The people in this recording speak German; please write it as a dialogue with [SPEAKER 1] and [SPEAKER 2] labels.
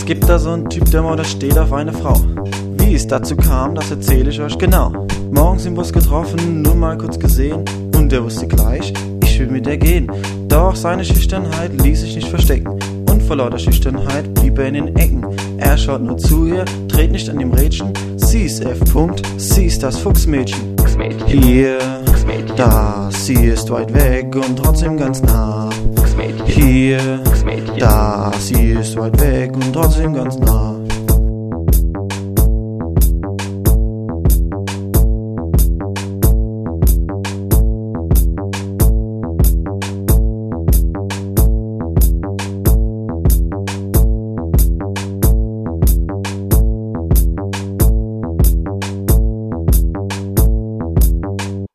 [SPEAKER 1] gibt da so einen Typ, der mal da steht auf eine Frau. Wie es dazu kam, das erzähle ich euch genau. Morgens im Bus getroffen, nur mal kurz gesehen, und er wusste gleich, ich will mit ihr gehen. Doch seine Schüchternheit ließ sich nicht verstecken, und vor lauter Schüchternheit blieb er in den Ecken. Er schaut nur zu ihr, dreht nicht an dem Rädchen. Sie ist F. Sie ist das Fuchsmädchen. Hier, da, sie ist weit weg und trotzdem ganz nah. Hier, da, sie ist weit weg und trotzdem ganz nah.